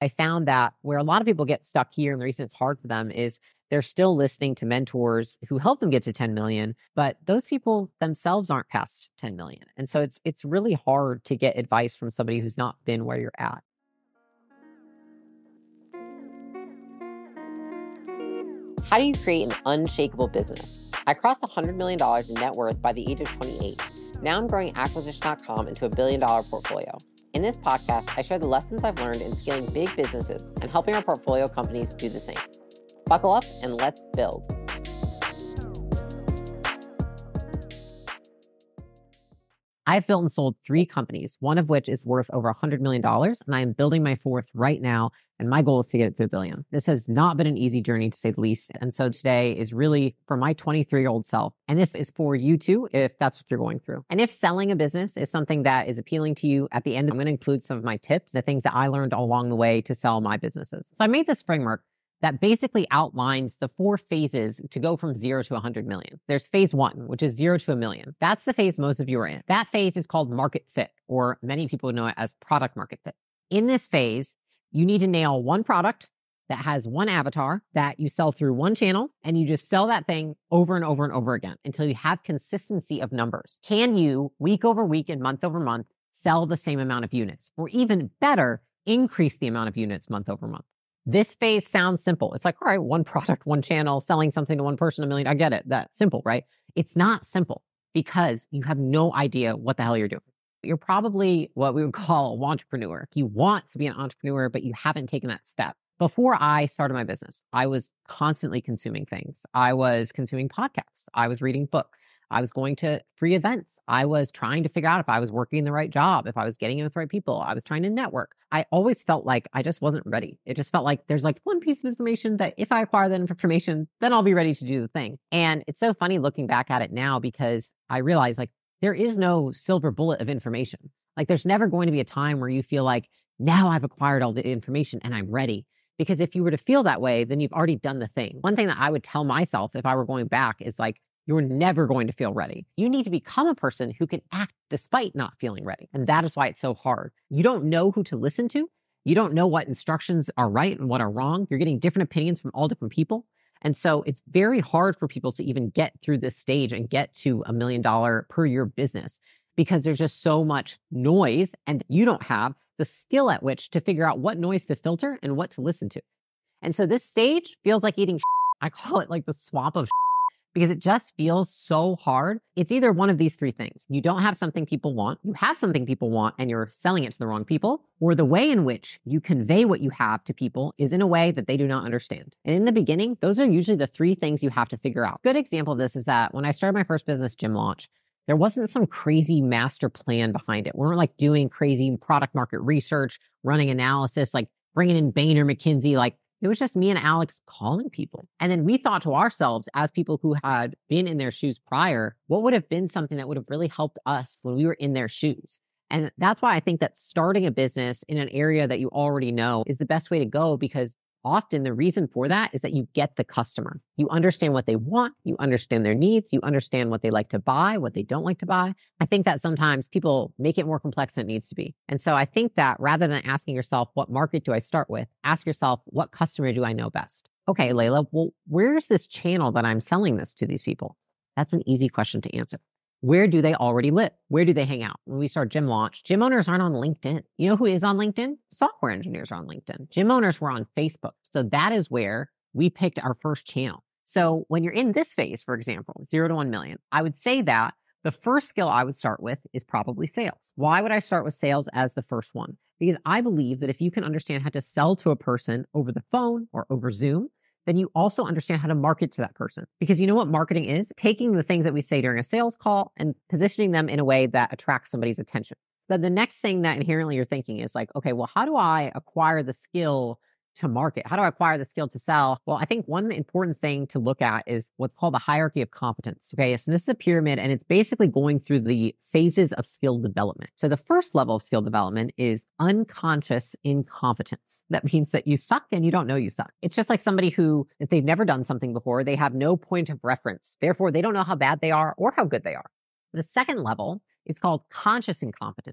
I found that where a lot of people get stuck here, and the reason it's hard for them is they're still listening to mentors who help them get to 10 million, but those people themselves aren't past 10 million. And so it's really hard to get advice from somebody who's not been where you're at. How do you create an unshakable business? I crossed $100 million in net worth by the age of 28. Now I'm growing Acquisition.com into $1 billion portfolio. In this podcast, I share the lessons I've learned in scaling big businesses and helping our portfolio companies do the same. Buckle up and let's build. I've built and sold 3 companies, one of which is worth over $100 million, and I am building my 4th right now, and my goal is to get it to $1 billion. This has not been an easy journey, to say the least, and so today is really for my 23-year-old self, and this is for you too, if that's what you're going through. And if selling a business is something that is appealing to you, at the end, I'm going to include some of my tips, the things that I learned along the way to sell my businesses. So I made this framework that basically outlines the 4 phases to go from 0 to 100 million. There's phase 1, which is 0 to $1 million. That's the phase most of you are in. That phase is called market fit, or many people know it as product market fit. In this phase, you need to nail one product that has one avatar that you sell through one channel, and you just sell that thing over and over and over again until you have consistency of numbers. Can you, week over week and month over month, sell the same amount of units? Or even better, increase the amount of units month over month? This phase sounds simple. It's like, all right, one product, one channel, selling something to one person, $1 million. I get it. That's simple, right? It's not simple because you have no idea what the hell you're doing. You're probably what we would call an entrepreneur. You want to be an entrepreneur, but you haven't taken that step. Before I started my business, I was constantly consuming things. I was consuming podcasts. I was reading books. I was going to free events. I was trying to figure out if I was working the right job, if I was getting in with the right people. I was trying to network. I always felt like I just wasn't ready. It just felt like there's like one piece of information that if I acquire that information, then I'll be ready to do the thing. And it's so funny looking back at it now because I realize like there is no silver bullet of information. Like there's never going to be a time where you feel like now I've acquired all the information and I'm ready. Because if you were to feel that way, then you've already done the thing. One thing that I would tell myself if I were going back is like, you're never going to feel ready. You need to become a person who can act despite not feeling ready. And that is why it's so hard. You don't know who to listen to. You don't know what instructions are right and what are wrong. You're getting different opinions from all different people. And so it's very hard for people to even get through this stage and get to $1 million per year business because there's just so much noise and you don't have the skill at which to figure out what noise to filter and what to listen to. And so this stage feels like eating shit. I call it like the swamp of shit. Because it just feels so hard. It's either one of these 3 things. You don't have something people want, you have something people want, and you're selling it to the wrong people, or the way in which you convey what you have to people is in a way that they do not understand. And in the beginning, those are usually the 3 things you have to figure out. Good example of this is that when I started my first business, Gym Launch, there wasn't some crazy master plan behind it. We weren't like doing crazy product market research, running analysis, like bringing in Bain or McKinsey, like it was just me and Alex calling people. And then we thought to ourselves as people who had been in their shoes prior, what would have been something that would have really helped us when we were in their shoes? And that's why I think that starting a business in an area that you already know is the best way to go because often the reason for that is that you get the customer. You understand what they want. You understand their needs. You understand what they like to buy, what they don't like to buy. I think that sometimes people make it more complex than it needs to be. And so I think that rather than asking yourself, what market do I start with? Ask yourself, what customer do I know best? Okay, Layla, well, where's this channel that I'm selling this to these people? That's an easy question to answer. Where do they already live? Where do they hang out? When we start Gym Launch, gym owners aren't on LinkedIn. You know who is on LinkedIn? Software engineers are on LinkedIn. Gym owners were on Facebook. So that is where we picked our first channel. So when you're in this phase, for example, 0 to 1 million, I would say that the first skill I would start with is probably sales. Why would I start with sales as the first one? Because I believe that if you can understand how to sell to a person over the phone or over Zoom, then you also understand how to market to that person. Because you know what marketing is? Taking the things that we say during a sales call and positioning them in a way that attracts somebody's attention. But the next thing that inherently you're thinking is like, okay, well, how do I acquire the skill to market? How do I acquire the skill to sell? Well, I think one important thing to look at is what's called the hierarchy of competence. Okay, so this is a pyramid and it's basically going through the phases of skill development. So the first level of skill development is unconscious incompetence. That means that you suck and you don't know you suck. It's just like somebody who, if they've never done something before, they have no point of reference. Therefore, they don't know how bad they are or how good they are. The second level is called conscious incompetence,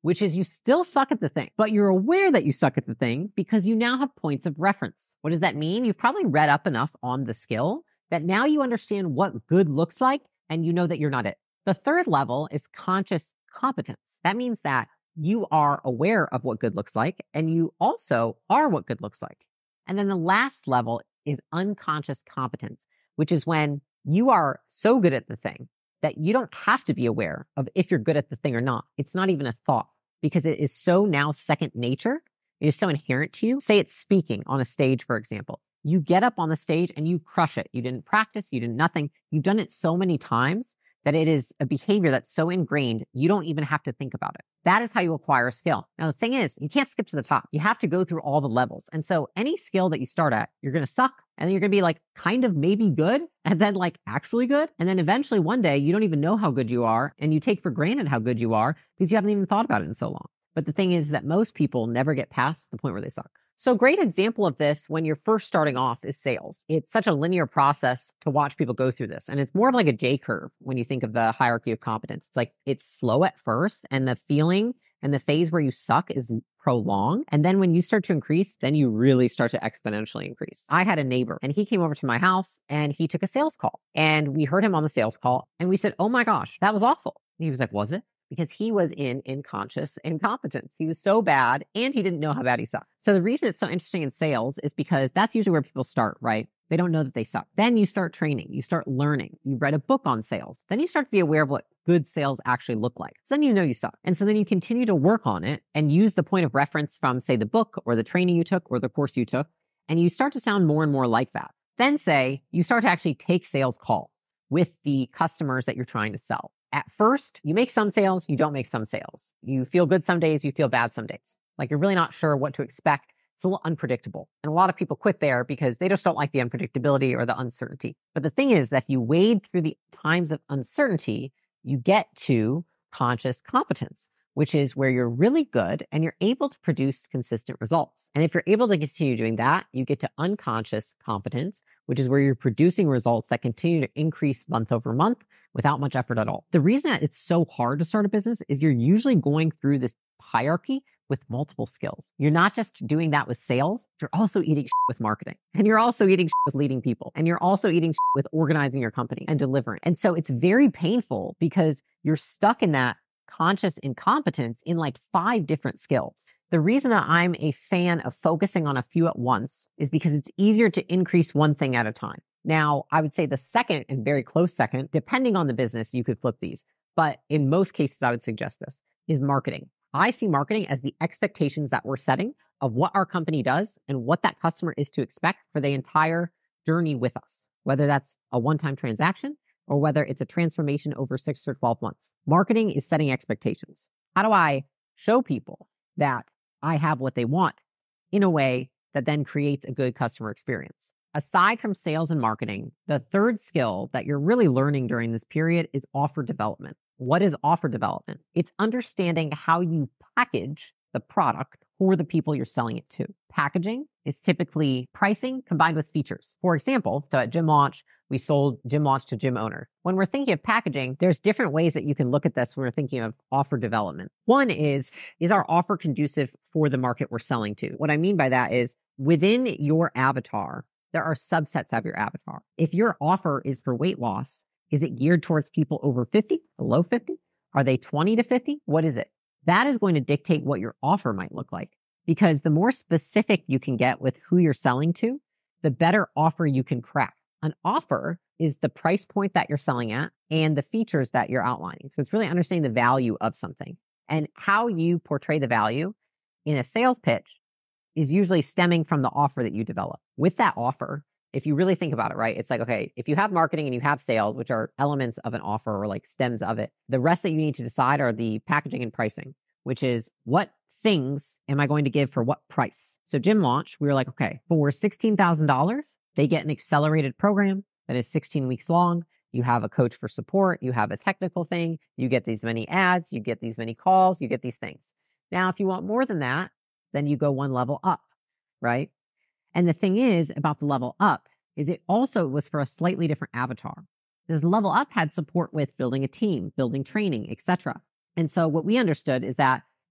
which is you still suck at the thing, but you're aware that you suck at the thing because you now have points of reference. What does that mean? You've probably read up enough on the skill that now you understand what good looks like and you know that you're not it. The third level is conscious competence. That means that you are aware of what good looks like and you also are what good looks like. And then the last level is unconscious competence, which is when you are so good at the thing that you don't have to be aware of if you're good at the thing or not. It's not even a thought because it is so now second nature. It is so inherent to you. Say it's speaking on a stage, for example. You get up on the stage and you crush it. You didn't practice. You did nothing. You've done it so many times that it is a behavior that's so ingrained, you don't even have to think about it. That is how you acquire a skill. Now, the thing is, you can't skip to the top. You have to go through all the levels. And so any skill that you start at, you're going to suck. And then you're going to be like kind of maybe good and then like actually good. And then eventually one day you don't even know how good you are and you take for granted how good you are because you haven't even thought about it in so long. But the thing is that most people never get past the point where they suck. So a great example of this when you're first starting off is sales. It's such a linear process to watch people go through this. And it's more of like a J curve when you think of the hierarchy of competence. It's like it's slow at first and the feeling and the phase where you suck is prolonged. And then when you start to increase, then you really start to exponentially increase. I had a neighbor and he came over to my house and he took a sales call and we heard him on the sales call and we said, "Oh my gosh, that was awful." And he was like, "Was it?" Because he was in unconscious incompetence. He was so bad and he didn't know how bad he sucked. So the reason it's so interesting in sales is because that's usually where people start, right? They don't know that they suck. Then you start training, you start learning, you read a book on sales. Then you start to be aware of what good sales actually look like. So then you know you suck. And so then you continue to work on it and use the point of reference from, say, the book or the training you took or the course you took. And you start to sound more and more like that. Then say you start to actually take sales calls with the customers that you're trying to sell. At first, you make some sales, you don't make some sales. You feel good some days, you feel bad some days. Like you're really not sure what to expect. It's a little unpredictable. And a lot of people quit there because they just don't like the unpredictability or the uncertainty. But the thing is that if you wade through the times of uncertainty, you get to conscious competence, which is where you're really good and you're able to produce consistent results. And if you're able to continue doing that, you get to unconscious competence, which is where you're producing results that continue to increase month over month without much effort at all. The reason that it's so hard to start a business is you're usually going through this hierarchy with multiple skills. You're not just doing that with sales, you're also eating shit with marketing. And you're also eating shit with leading people. And you're also eating shit with organizing your company and delivering. And so it's very painful because you're stuck in that conscious incompetence in like 5 different skills. The reason that I'm a fan of focusing on a few at once is because it's easier to increase one thing at a time. Now, I would say the second and very close second, depending on the business, you could flip these. But in most cases, I would suggest this is marketing. I see marketing as the expectations that we're setting of what our company does and what that customer is to expect for the entire journey with us, whether that's a one-time transaction or whether it's a transformation over 6 or 12 months. Marketing is setting expectations. How do I show people that I have what they want in a way that then creates a good customer experience? Aside from sales and marketing, the third skill that you're really learning during this period is offer development. What is offer development? It's understanding how you package the product for the people you're selling it to. Packaging is typically pricing combined with features. For example, so at Gym Launch, we sold Gym Launch to gym owner. When we're thinking of packaging, there's different ways that you can look at this when we're thinking of offer development. One is our offer conducive for the market we're selling to? What I mean by that is within your avatar, there are subsets of your avatar. If your offer is for weight loss, is it geared towards people over 50, below 50? Are they 20 to 50? What is it? That is going to dictate what your offer might look like. Because the more specific you can get with who you're selling to, the better offer you can craft. An offer is the price point that you're selling at and the features that you're outlining. So it's really understanding the value of something. And how you portray the value in a sales pitch is usually stemming from the offer that you develop. With that offer, if you really think about it, right, it's like, okay, if you have marketing and you have sales, which are elements of an offer or like stems of it, the rest that you need to decide are the packaging and pricing, which is what things am I going to give for what price? So Gym Launch, we were like, okay, for $16,000, they get an accelerated program that is 16 weeks long. You have a coach for support. You have a technical thing. You get these many ads. You get these many calls. You get these things. Now, if you want more than that, then you go one level up, right? And the thing is about the level up is it also was for a slightly different avatar. This level up had support with building a team, building training, etc. And so what we understood is that,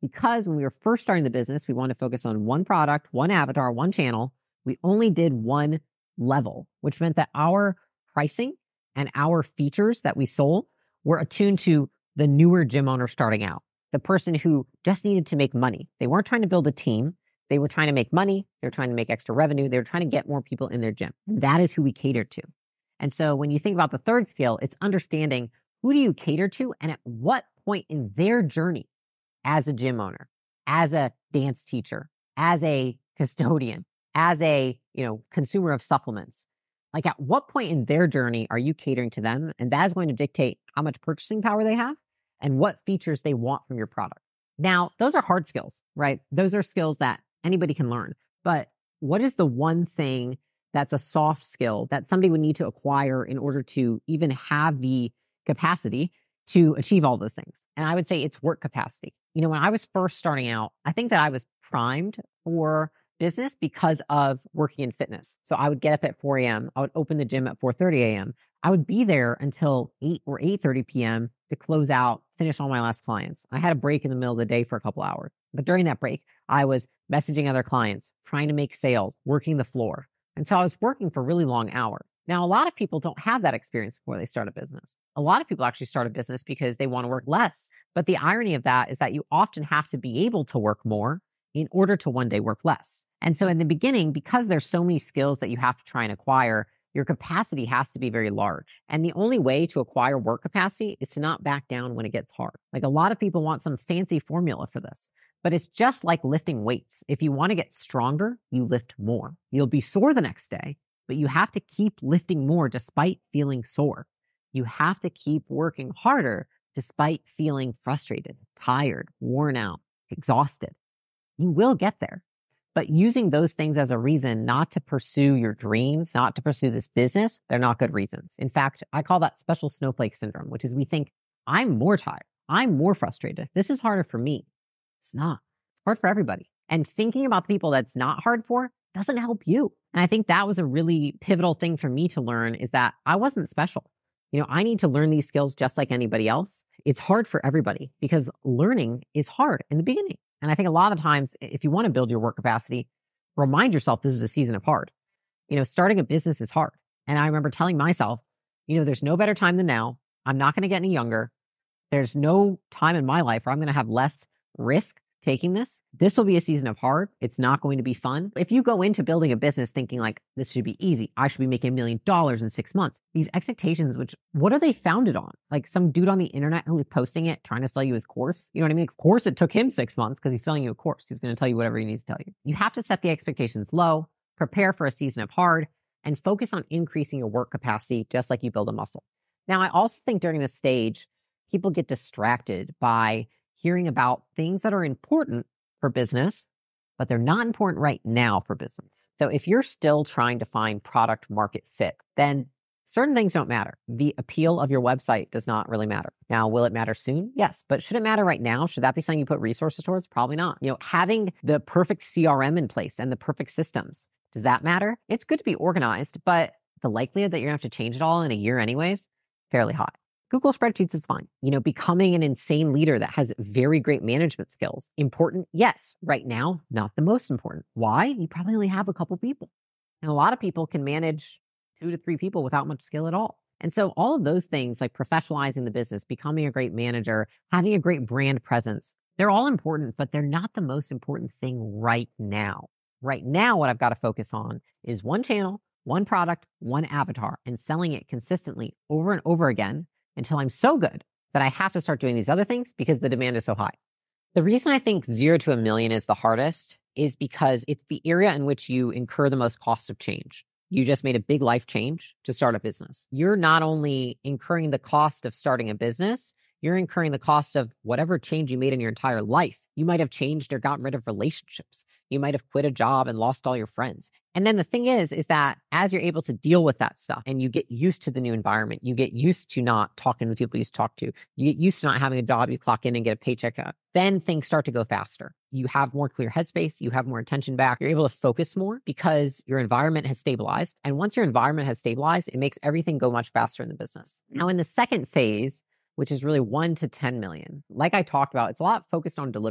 because when we were first starting the business, we wanted to focus on one product, one avatar, one channel. We only did one level, which meant that our pricing and our features that we sold were attuned to the newer gym owner starting out, the person who just needed to make money. They weren't trying to build a team. They were trying to make money. They were trying to make extra revenue. They were trying to get more people in their gym. That is who we catered to. And so when you think about the third skill, it's understanding who do you cater to and at what point in their journey as a gym owner, as a dance teacher, as a custodian, as a, consumer of supplements. Like at what point in their journey are you catering to them? And that is going to dictate how much purchasing power they have and what features they want from your product. Now, those are hard skills, right? Those are skills that anybody can learn. But what is the one thing that's a soft skill that somebody would need to acquire in order to even have the capacity to achieve all those things? And I would say it's work capacity. When I was first starting out, I think that I was primed for business because of working in fitness. So I would get up at 4 a.m. I would open the gym at 4:30 a.m. I would be there until 8 or 8:30 p.m. to close out, finish all my last clients. I had a break in the middle of the day for a couple hours. But during that break, I was messaging other clients, trying to make sales, working the floor. And so I was working for really long hours. Now, a lot of people don't have that experience before they start a business. A lot of people actually start a business because they want to work less. But the irony of that is that you often have to be able to work more in order to one day work less. And so in the beginning, because there's so many skills that you have to try and acquire, your capacity has to be very large. And the only way to acquire work capacity is to not back down when it gets hard. Like a lot of people want some fancy formula for this, but it's just like lifting weights. If you want to get stronger, you lift more. You'll be sore the next day, but you have to keep lifting more despite feeling sore. You have to keep working harder despite feeling frustrated, tired, worn out, exhausted. You will get there. But using those things as a reason not to pursue your dreams, not to pursue this business, they're not good reasons. In fact, I call that special snowflake syndrome, which is we think, I'm more tired. I'm more frustrated. This is harder for me. It's not. It's hard for everybody. And thinking about the people that's not hard for doesn't help you. And I think that was a really pivotal thing for me to learn is that I wasn't special. I need to learn these skills just like anybody else. It's hard for everybody because learning is hard in the beginning. And I think a lot of times, if you want to build your work capacity, remind yourself this is a season of hard. Starting a business is hard. And I remember telling myself, there's no better time than now. I'm not going to get any younger. There's no time in my life where I'm going to have less risk taking this. This will be a season of hard. It's not going to be fun. If you go into building a business thinking like, this should be easy, I should be making $1 million in 6 months. These expectations, what are they founded on? Like some dude on the internet who was posting it, trying to sell you his course. You know what I mean? Of course it took him 6 months because he's selling you a course. He's going to tell you whatever he needs to tell you. You have to set the expectations low, prepare for a season of hard, and focus on increasing your work capacity just like you build a muscle. Now, I also think during this stage, people get distracted by hearing about things that are important for business, but they're not important right now for business. So if you're still trying to find product market fit, then certain things don't matter. The appeal of your website does not really matter. Now, will it matter soon? Yes. But should it matter right now? Should that be something you put resources towards? Probably not. Having the perfect CRM in place and the perfect systems, does that matter? It's good to be organized, but the likelihood that you're going to have to change it all in a year anyways, fairly high. Google spreadsheets is fine. Becoming an insane leader that has very great management skills. Important? Yes. Right now, not the most important. Why? You probably only have a couple people. And a lot of people can manage 2 to 3 people without much skill at all. And so all of those things like professionalizing the business, becoming a great manager, having a great brand presence, they're all important, but they're not the most important thing right now. Right now, what I've got to focus on is one channel, one product, one avatar, and selling it consistently over and over again until I'm so good that I have to start doing these other things because the demand is so high. The reason I think 0 to $1 million is the hardest is because it's the area in which you incur the most cost of change. You just made a big life change to start a business. You're not only incurring the cost of starting a business, you're incurring the cost of whatever change you made in your entire life. You might have changed or gotten rid of relationships. You might have quit a job and lost all your friends. And then the thing is that as you're able to deal with that stuff and you get used to the new environment, you get used to not talking to the people you used to talk to, you get used to not having a job, you clock in and get a paycheck out, then things start to go faster. You have more clear headspace, you have more attention back, you're able to focus more because your environment has stabilized. And once your environment has stabilized, it makes everything go much faster in the business. Now in the second phase, which is really 1 to 10 million. Like I talked about, it's a lot focused on deliverables.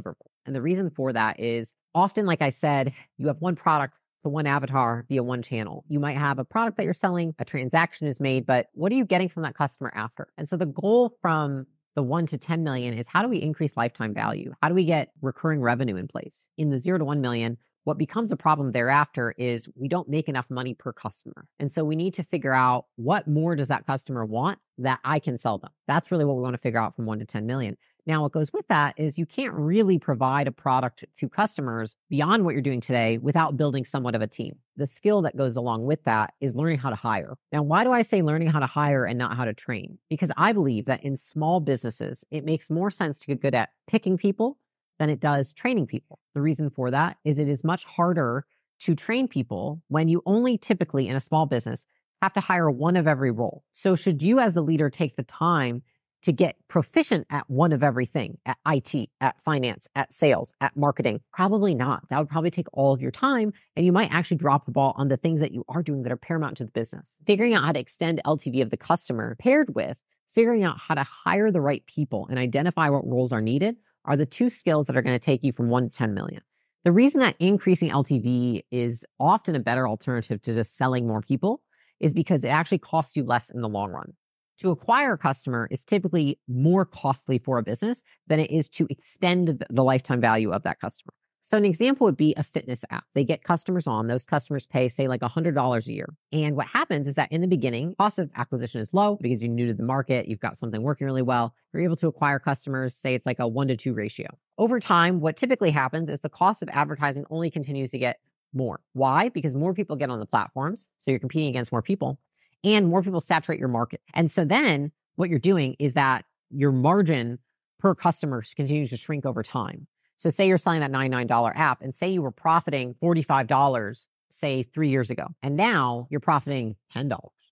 And the reason for that is often, like I said, you have one product to one avatar via one channel. You might have a product that you're selling, a transaction is made, but what are you getting from that customer after? And so the goal from the 1 to 10 million is how do we increase lifetime value? How do we get recurring revenue in place? In the 0 to 1 million, what becomes a problem thereafter is we don't make enough money per customer. And so we need to figure out what more does that customer want that I can sell them. That's really what we want to figure out from 1 to 10 million. Now, what goes with that is you can't really provide a product to customers beyond what you're doing today without building somewhat of a team. The skill that goes along with that is learning how to hire. Now, why do I say learning how to hire and not how to train? Because I believe that in small businesses, it makes more sense to get good at picking people than it does training people. The reason for that is it is much harder to train people when you only typically in a small business have to hire one of every role. So should you as the leader take the time to get proficient at one of everything, at IT, at finance, at sales, at marketing? Probably not. That would probably take all of your time, and you might actually drop the ball on the things that you are doing that are paramount to the business. Figuring out how to extend LTV of the customer paired with figuring out how to hire the right people and identify what roles are needed are the two skills that are going to take you from 1 to 10 million. The reason that increasing LTV is often a better alternative to just selling more people is because it actually costs you less in the long run. To acquire a customer is typically more costly for a business than it is to extend the lifetime value of that customer. So an example would be a fitness app. They get customers on, those customers pay, say, like $100 a year. And what happens is that in the beginning, cost of acquisition is low because you're new to the market, you've got something working really well. You're able to acquire customers, say it's like a 1 to 2 ratio. Over time, what typically happens is the cost of advertising only continues to get more. Why? Because more people get on the platforms, so you're competing against more people, and more people saturate your market. And so then what you're doing is that your margin per customer continues to shrink over time. So say you're selling that $99 app and say you were profiting $45, say 3 years ago, and now you're profiting $10.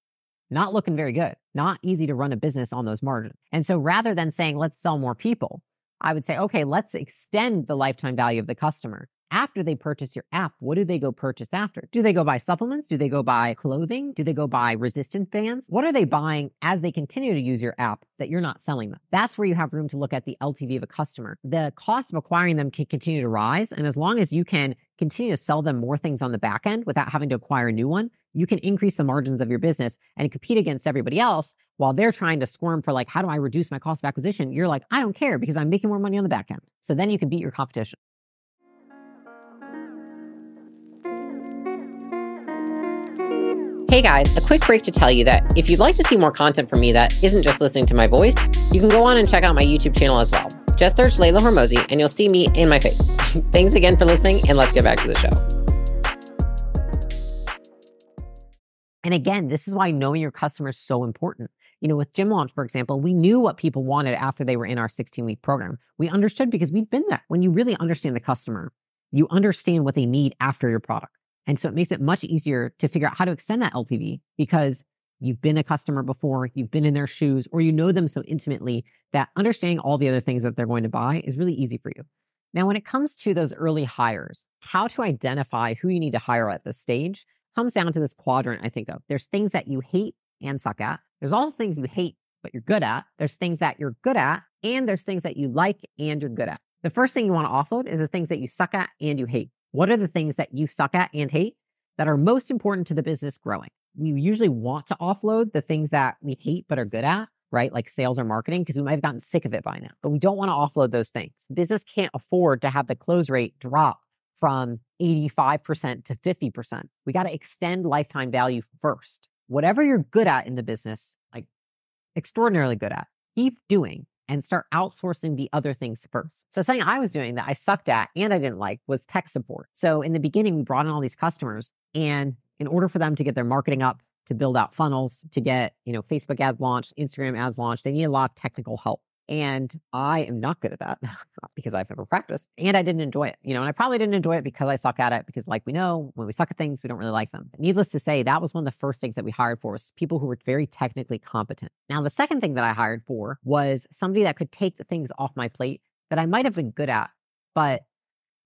Not looking very good. Not easy to run a business on those margins. And so rather than saying, let's sell more people, I would say, okay, let's extend the lifetime value of the customer. After they purchase your app, what do they go purchase after? Do they go buy supplements? Do they go buy clothing? Do they go buy resistant bands? What are they buying as they continue to use your app that you're not selling them? That's where you have room to look at the LTV of a customer. The cost of acquiring them can continue to rise. And as long as you can continue to sell them more things on the back end without having to acquire a new one, you can increase the margins of your business and compete against everybody else while they're trying to squirm for like, how do I reduce my cost of acquisition? You're like, I don't care because I'm making more money on the back end. So then you can beat your competition. Hey guys, a quick break to tell you that if you'd like to see more content from me that isn't just listening to my voice, you can go on and check out my YouTube channel as well. Just search Layla Hormozi and you'll see me in my face. Thanks again for listening, and let's get back to the show. And again, this is why knowing your customer is so important. You know, with Gym Launch, for example, we knew what people wanted after they were in our 16-week program. We understood because we've been there. When you really understand the customer, you understand what they need after your product. And so it makes it much easier to figure out how to extend that LTV because you've been a customer before, you've been in their shoes, or you know them so intimately that understanding all the other things that they're going to buy is really easy for you. Now, when it comes to those early hires, how to identify who you need to hire at this stage comes down to this quadrant I think of. There's things that you hate and suck at. There's also things you hate, but you're good at. There's things that you're good at, and there's things that you like and you're good at. The first thing you want to offload is the things that you suck at and you hate. What are the things that you suck at and hate that are most important to the business growing? We usually want to offload the things that we hate but are good at, right? Like sales or marketing, because we might have gotten sick of it by now. But we don't want to offload those things. Business can't afford to have the close rate drop from 85% to 50%. We got to extend lifetime value first. Whatever you're good at in the business, like extraordinarily good at, keep doing and start outsourcing the other things first. So something I was doing that I sucked at and I didn't like was tech support. So in the beginning, we brought in all these customers, and in order for them to get their marketing up, to build out funnels, to get, Facebook ads launched, Instagram ads launched, they need a lot of technical help. And I am not good at that because I've never practiced, and I didn't enjoy it, and I probably didn't enjoy it because I suck at it, because like we know, when we suck at things, we don't really like them. Needless to say, that was one of the first things that we hired for, was people who were very technically competent. Now, the second thing that I hired for was somebody that could take the things off my plate that I might have been good at, but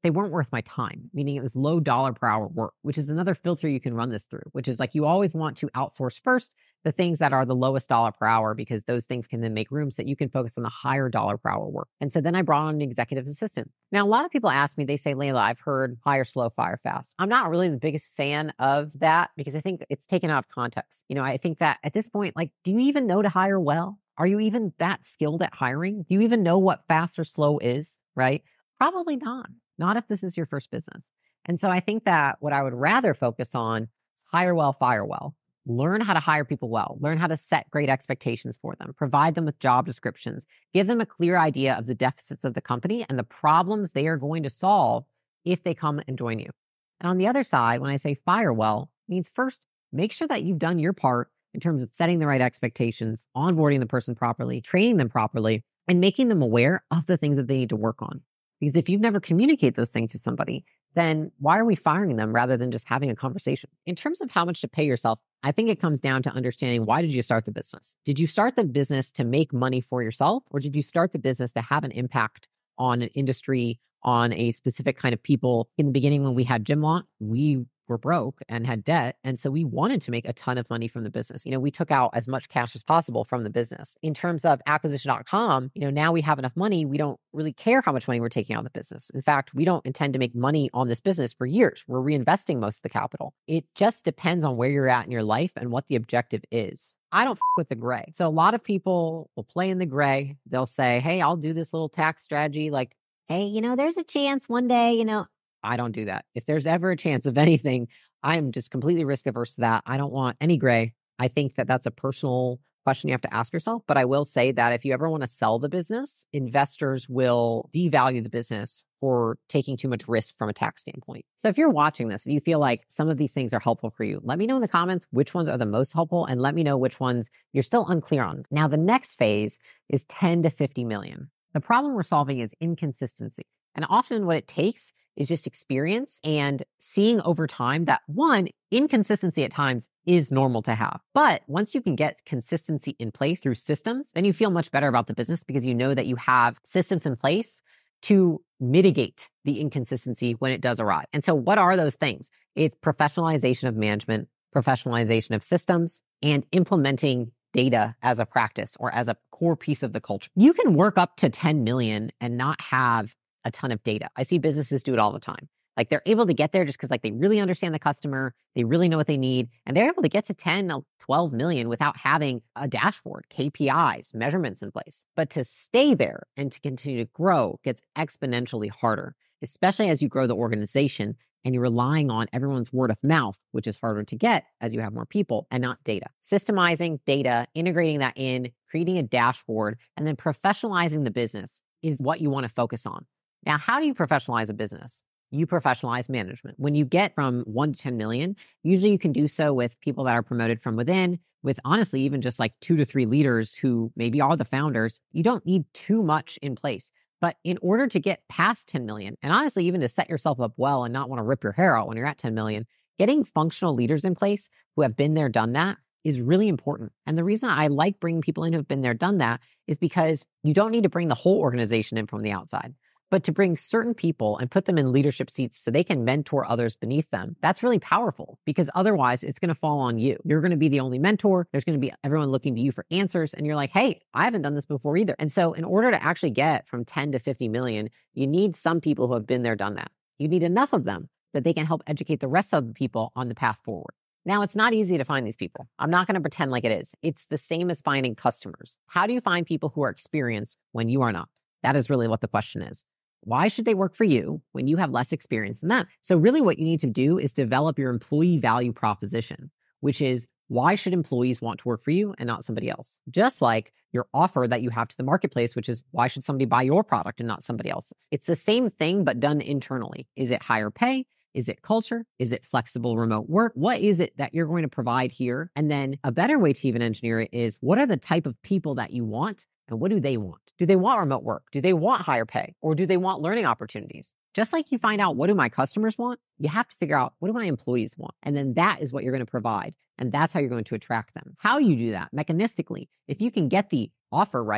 they weren't worth my time, meaning it was low dollar per hour work, which is another filter you can run this through, which is like you always want to outsource first the things that are the lowest dollar per hour, because those things can then make room so that you can focus on the higher dollar per hour work. And so then I brought on an executive assistant. Now, a lot of people ask me, they say, Layla, I've heard hire slow, fire fast. I'm not really the biggest fan of that because I think it's taken out of context. I think that at this point, like, do you even know to hire well? Are you even that skilled at hiring? Do you even know what fast or slow is, right? Probably not if this is your first business. And so I think that what I would rather focus on is hire well, fire well. Learn how to hire people well. Learn how to set great expectations for them. Provide them with job descriptions. Give them a clear idea of the deficits of the company and the problems they are going to solve if they come and join you. And on the other side, when I say fire well, it means first, make sure that you've done your part in terms of setting the right expectations, onboarding the person properly, training them properly, and making them aware of the things that they need to work on. Because if you've never communicated those things to somebody, then why are we firing them rather than just having a conversation? In terms of how much to pay yourself, I think it comes down to understanding, why did you start the business? Did you start the business to make money for yourself, or did you start the business to have an impact on an industry, on a specific kind of people? In the beginning, when we had Gymlot, we were broke and had debt. And so we wanted to make a ton of money from the business. We took out as much cash as possible from the business. In terms of acquisition.com, now we have enough money. We don't really care how much money we're taking out of the business. In fact, we don't intend to make money on this business for years. We're reinvesting most of the capital. It just depends on where you're at in your life and what the objective is. I don't with the gray. So a lot of people will play in the gray. They'll say, hey, I'll do this little tax strategy. Like, hey, there's a chance one day, I don't do that. If there's ever a chance of anything, I'm just completely risk averse to that. I don't want any gray. I think that that's a personal question you have to ask yourself. But I will say that if you ever want to sell the business, investors will devalue the business for taking too much risk from a tax standpoint. So if you're watching this and you feel like some of these things are helpful for you, let me know in the comments which ones are the most helpful, and let me know which ones you're still unclear on. Now, the next phase is 10 to 50 million. The problem we're solving is inconsistency. And often what it takes is just experience and seeing over time that, one, inconsistency at times is normal to have. But once you can get consistency in place through systems, then you feel much better about the business because you know that you have systems in place to mitigate the inconsistency when it does arrive. And so what are those things? It's professionalization of management, professionalization of systems, and implementing data as a practice or as a core piece of the culture. You can work up to 10 million and not have a ton of data. I see businesses do it all the time. Like, they're able to get there just because they really understand the customer, they really know what they need, and they're able to get to 10, 12 million without having a dashboard, KPIs, measurements in place. But to stay there and to continue to grow gets exponentially harder, especially as you grow the organization and you're relying on everyone's word of mouth, which is harder to get as you have more people, and not data. Systemizing data, integrating that in, creating a dashboard, and then professionalizing the business is what you want to focus on. Now, how do you professionalize a business? You professionalize management. When you get from 1 to 10 million, usually you can do so with people that are promoted from within, with honestly, even just like 2 to 3 leaders who maybe are the founders. You don't need too much in place. But in order to get past 10 million, and honestly, even to set yourself up well and not want to rip your hair out when you're at 10 million, getting functional leaders in place who have been there, done that is really important. And the reason I like bringing people in who have been there, done that is because you don't need to bring the whole organization in from the outside. But to bring certain people and put them in leadership seats so they can mentor others beneath them, that's really powerful, because otherwise it's going to fall on you. You're going to be the only mentor. There's going to be everyone looking to you for answers. And you're like, hey, I haven't done this before either. And so in order to actually get from 10 to 50 million, you need some people who have been there, done that. You need enough of them that they can help educate the rest of the people on the path forward. Now, it's not easy to find these people. I'm not going to pretend like it is. It's the same as finding customers. How do you find people who are experienced when you are not? That is really what the question is. Why should they work for you when you have less experience than them? So really what you need to do is develop your employee value proposition, which is, why should employees want to work for you and not somebody else? Just like your offer that you have to the marketplace, which is, why should somebody buy your product and not somebody else's? It's the same thing, but done internally. Is it higher pay? Is it culture? Is it flexible remote work? What is it that you're going to provide here? And then a better way to even engineer it is, what are the type of people that you want? And what do they want? Do they want remote work? Do they want higher pay? Or do they want learning opportunities? Just like you find out, what do my customers want? You have to figure out, what do my employees want? And then that is what you're going to provide. And that's how you're going to attract them. How you do that mechanistically, if you can get the offer right,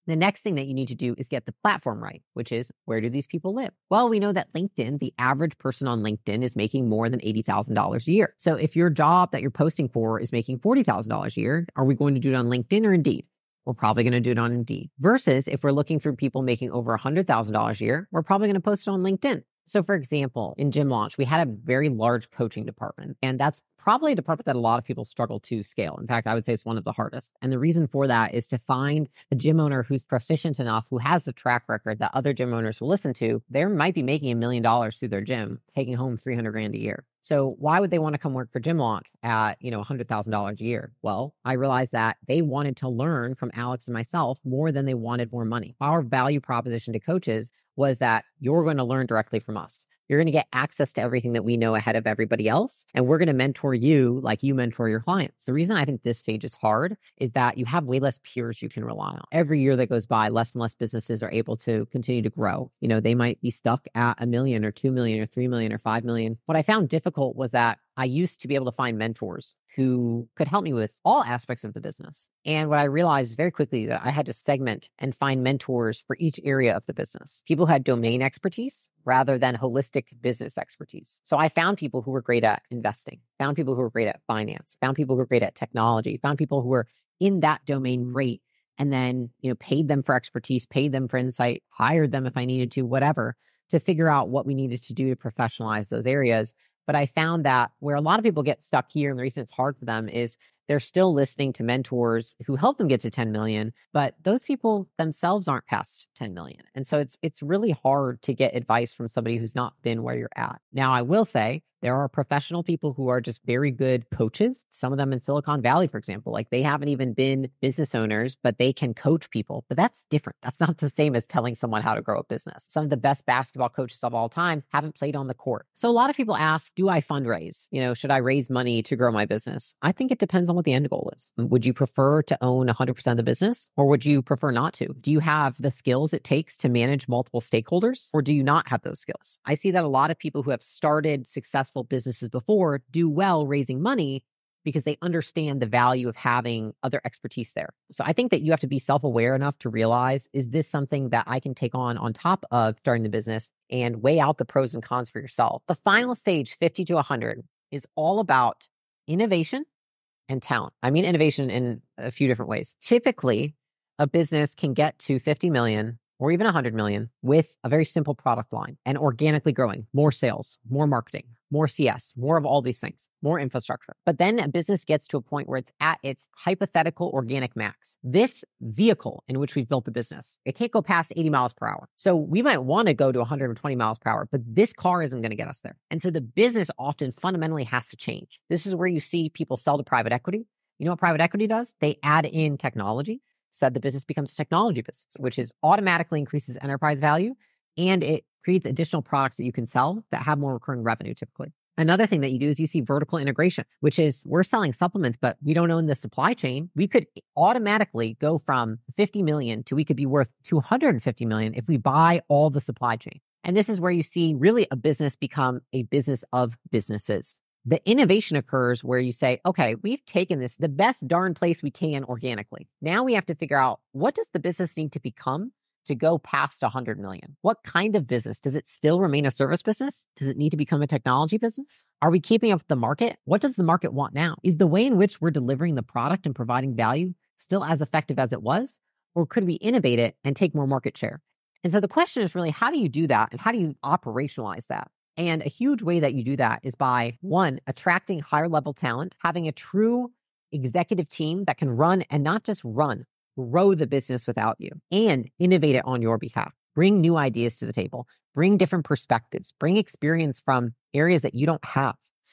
The next thing that you need to do is get the platform right, which is, where do these people live? Well, we know that LinkedIn, the average person on LinkedIn is making more than $80,000 a year. So if your job that you're posting for is making $40,000 a year, are we going to do it on LinkedIn or Indeed? We're probably going to do it on Indeed. Versus if we're looking for people making over $100,000 a year, we're probably going to post it on LinkedIn. So for example, in Gym Launch, we had a very large coaching department, and that's probably a department that a lot of people struggle to scale. In fact, I would say it's one of the hardest. And the reason for that is to find a gym owner who's proficient enough, who has the track record that other gym owners will listen to. They might be making $1 million through their gym, taking home $300,000 a year. So why would they want to come work for Gym Launch at, $100,000 a year? Well, I realized that they wanted to learn from Alex and myself more than they wanted more money. Our value proposition to coaches was that you're going to learn directly from us. You're going to get access to everything that we know ahead of everybody else. And we're going to mentor you like you mentor your clients. The reason I think this stage is hard is that you have way less peers you can rely on. Every year that goes by, less and less businesses are able to continue to grow. They might be stuck at 1 million or 2 million or 3 million or 5 million. What I found difficult was that I used to be able to find mentors who could help me with all aspects of the business. And what I realized very quickly that I had to segment and find mentors for each area of the business. People who had domain expertise rather than holistic business expertise. So I found people who were great at investing, found people who were great at finance, found people who were great at technology, found people who were in that domain great, and then, paid them for expertise, paid them for insight, hired them if I needed to, whatever, to figure out what we needed to do to professionalize those areas. But I found that where a lot of people get stuck here, and the reason it's hard for them is they're still listening to mentors who help them get to 10 million, but those people themselves aren't past 10 million. And so it's really hard to get advice from somebody who's not been where you're at. Now, I will say there are professional people who are just very good coaches. Some of them in Silicon Valley, for example, like they haven't even been business owners, but they can coach people. But that's different. That's not the same as telling someone how to grow a business. Some of the best basketball coaches of all time haven't played on the court. So a lot of people ask, do I fundraise? Should I raise money to grow my business? I think it depends on what the end goal is. Would you prefer to own 100% of the business, or would you prefer not to? Do you have the skills it takes to manage multiple stakeholders, or do you not have those skills? I see that a lot of people who have started successful businesses before do well raising money because they understand the value of having other expertise there. So I think that you have to be self-aware enough to realize, is this something that I can take on top of starting the business, and weigh out the pros and cons for yourself. The final stage, 50 to 100, is all about innovation and talent. I mean, innovation in a few different ways. Typically, a business can get to 50 million or even 100 million with a very simple product line and organically growing, more sales, more marketing, more CS, more of all these things, more infrastructure. But then a business gets to a point where it's at its hypothetical organic max. This vehicle in which we've built the business, it can't go past 80 miles per hour. So we might want to go to 120 miles per hour, but this car isn't going to get us there. And so the business often fundamentally has to change. This is where you see people sell to private equity. You know what private equity does? They add in technology. So the business becomes a technology business, which is automatically increases enterprise value, and it creates additional products that you can sell that have more recurring revenue typically. Another thing that you do is you see vertical integration, which is we're selling supplements, but we don't own the supply chain. We could automatically go from 50 million to we could be worth 250 million if we buy all the supply chain. And this is where you see really a business become a business of businesses. The innovation occurs where you say, okay, we've taken this the best darn place we can organically. Now we have to figure out, what does the business need to become to go past 100 million? What kind of business? Does it still remain a service business? Does it need to become a technology business? Are we keeping up with the market? What does the market want now? Is the way in which we're delivering the product and providing value still as effective as it was? Or could we innovate it and take more market share? And so the question is really, how do you do that? And how do you operationalize that? And a huge way that you do that is by, one, attracting higher level talent, having a true executive team that can run and not just run, grow the business without you, and innovate it on your behalf. Bring new ideas to the table, bring different perspectives, bring experience from areas that you don't have.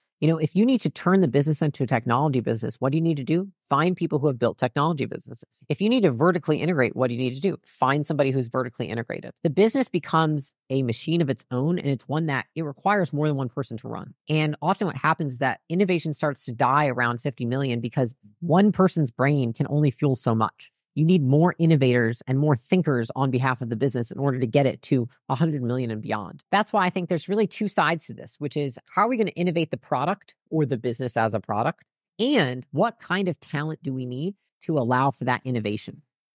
If you need to turn the business into a technology business, what do you need to do? Find people who have built technology businesses. If you need to vertically integrate, what do you need to do? Find somebody who's vertically integrated. The business becomes a machine of its own, and it's one that it requires more than one person to run. And often what happens is that innovation starts to die around 50 million because one person's brain can only fuel so much. You need more innovators and more thinkers on behalf of the business in order to get it to 100 million and beyond. That's why I think there's really two sides to this, which is, how are we going to innovate the product or the business as a product? And what kind of talent do we need to allow for that innovation?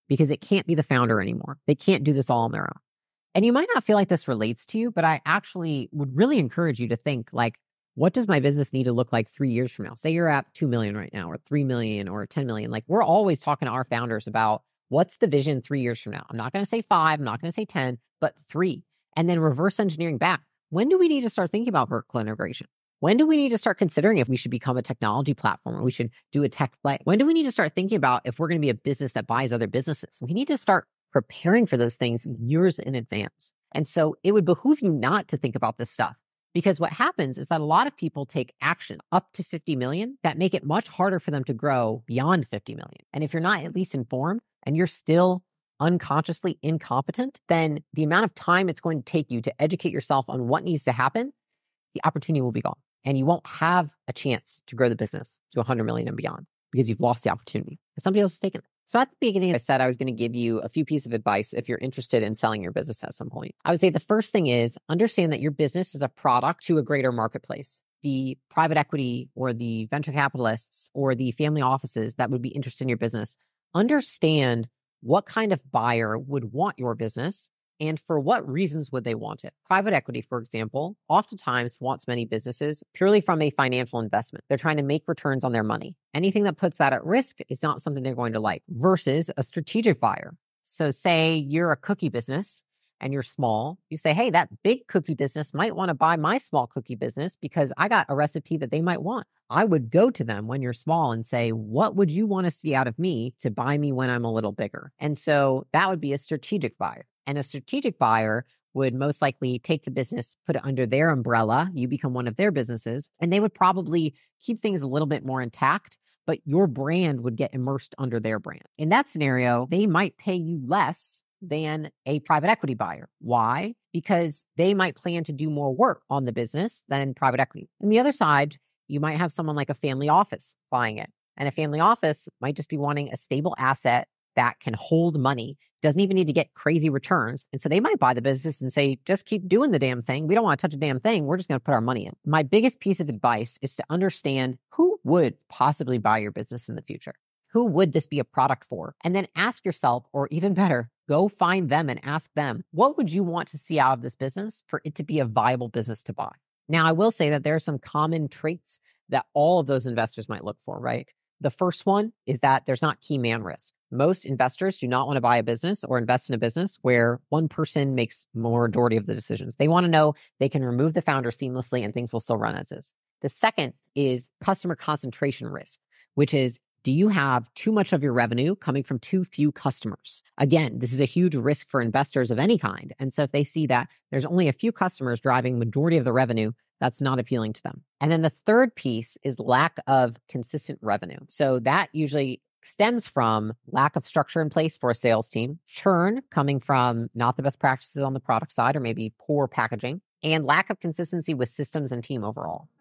because it can't be the founder anymore. They can't do this all on their own. And you might not feel like this relates to you, but I actually would really encourage you to think like, what does my business need to look like 3 years from now? Say you're at 2 million right now, or 3 million, or 10 million. Like, we're always talking to our founders about what's the vision 3 years from now. I'm not going to say 5, I'm not going to say 10, but 3. And then reverse engineering back. When do we need to start thinking about vertical integration? When do we need to start considering if we should become a technology platform, or we should do a tech play? When do we need to start thinking about if we're going to be a business that buys other businesses? We need to start preparing for those things years in advance. And so it would behoove you not to think about this stuff, because what happens is that a lot of people take action up to 50 million that make it much harder for them to grow beyond 50 million. And if you're not at least informed and you're still unconsciously incompetent, then the amount of time it's going to take you to educate yourself on what needs to happen, the opportunity will be gone. And you won't have a chance to grow the business to 100 million and beyond because you've lost the opportunity. Somebody else has taken it. So at the beginning, I said I was going to give you a few pieces of advice if you're interested in selling your business at some point. I would say the first thing is understand that your business is a product to a greater marketplace. The private equity or the venture capitalists or the family offices that would be interested in your business, understand what kind of buyer would want your business and for what reasons would they want it. Private equity, for example, oftentimes wants many businesses purely from a financial investment. They're trying to make returns on their money. Anything that puts that at risk is not something they're going to like, versus a strategic buyer. So say you're a cookie business and you're small, you say, hey, that big cookie business might want to buy my small cookie business because I got a recipe that they might want. I would go to them when you're small and say, what would you want to see out of me to buy me when I'm a little bigger? And so that would be a strategic buyer. And a strategic buyer would most likely take the business, put it under their umbrella. You become one of their businesses, and they would probably keep things a little bit more intact, but your brand would get immersed under their brand. In that scenario, they might pay you less than a private equity buyer. Why? Because they might plan to do more work on the business than private equity. On the other side, you might have someone like a family office buying it. And a family office might just be wanting a stable asset that can hold money, doesn't even need to get crazy returns. And so they might buy the business and say, just keep doing the damn thing. We don't want to touch a damn thing. We're just going to put our money in. My biggest piece of advice is to understand who would possibly buy your business in the future. Who would this be a product for? And then ask yourself, or even better, go find them and ask them, what would you want to see out of this business for it to be a viable business to buy? Now, I will say that there are some common traits that all of those investors might look for, right? The first one is that there's not key man risk. Most investors do not want to buy a business or invest in a business where one person makes majority of the decisions. They want to know they can remove the founder seamlessly and things will still run as is. The second is customer concentration risk, which is, do you have too much of your revenue coming from too few customers? Again, this is a huge risk for investors of any kind. And so if they see that there's only a few customers driving majority of the revenue, that's not appealing to them. And then the third piece is lack of consistent revenue. So that usually stems from lack of structure in place for a sales team, churn coming from not the best practices on the product side or maybe poor packaging, and lack of consistency with systems and team overall.